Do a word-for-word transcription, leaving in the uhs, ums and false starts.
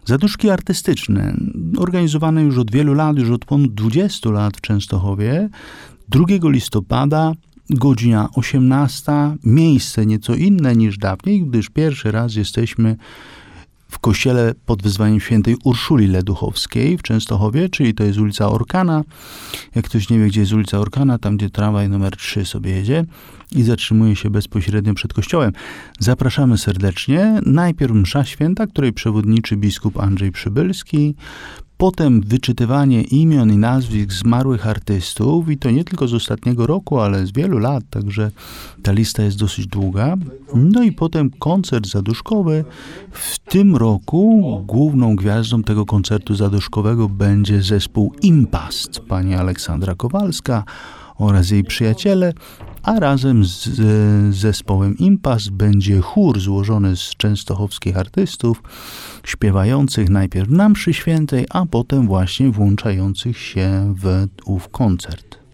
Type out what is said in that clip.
Zaduszki artystyczne, organizowane już od wielu lat, już od ponad dwudziestu lat w Częstochowie. drugiego listopada, godzina osiemnasta, miejsce nieco inne niż dawniej, gdyż pierwszy raz jesteśmy w kościele pod wezwaniem świętej Urszuli Leduchowskiej w Częstochowie, czyli to jest ulica Orkana. Jak ktoś nie wie, gdzie jest ulica Orkana, tam gdzie tramwaj numer trzy sobie jedzie i zatrzymuje się bezpośrednio przed kościołem. Zapraszamy serdecznie. Najpierw msza święta, której przewodniczy biskup Andrzej Przybylski, potem wyczytywanie imion i nazwisk zmarłych artystów i to nie tylko z ostatniego roku, ale z wielu lat, także ta lista jest dosyć długa. No i potem koncert zaduszkowy. W tym roku główną gwiazdą tego koncertu zaduszkowego będzie zespół Impast, pani Aleksandra Kowalska oraz jej przyjaciele, a razem z zespołem Impast będzie chór złożony z częstochowskich artystów, śpiewających najpierw na mszy świętej, a potem właśnie włączających się w ów koncert.